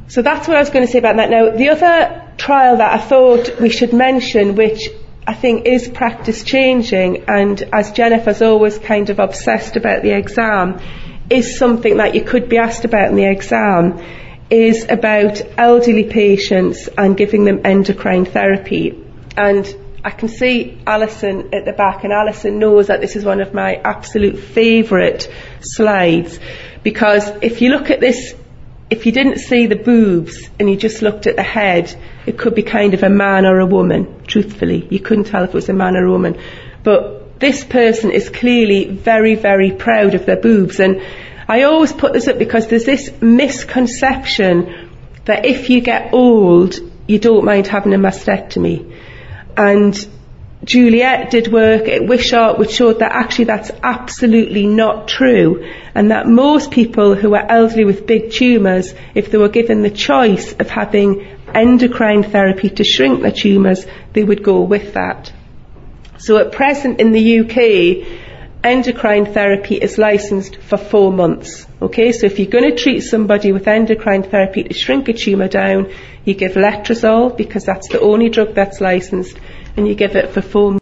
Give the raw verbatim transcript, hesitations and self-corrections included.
So that's what I was going to say about that. Now, the other trial that I thought we should mention, which I think is practice changing, and as Jennifer's always kind of obsessed about the exam, is something that you could be asked about in the exam, is about elderly patients and giving them endocrine therapy. And I can see Alison at the back, and Alison knows that this is one of my absolute favourite slides, because if you look at this, if you didn't see the boobs and you just looked at the head, it could be kind of a man or a woman, truthfully. You couldn't tell if it was a man or a woman. But this person is clearly very, very proud of their boobs. And I always put this up because there's this misconception that if you get old, you don't mind having a mastectomy. And Juliet did work at Wishart which showed that actually that's absolutely not true, and that most people who are elderly with big tumours, if they were given the choice of having endocrine therapy to shrink their tumours, they would go with that. So at present in the U K, endocrine therapy is licensed for four months. Okay, so if you're going to treat somebody with endocrine therapy to shrink a tumour down, you give letrozole, because that's the only drug that's licensed, and you give it for four months.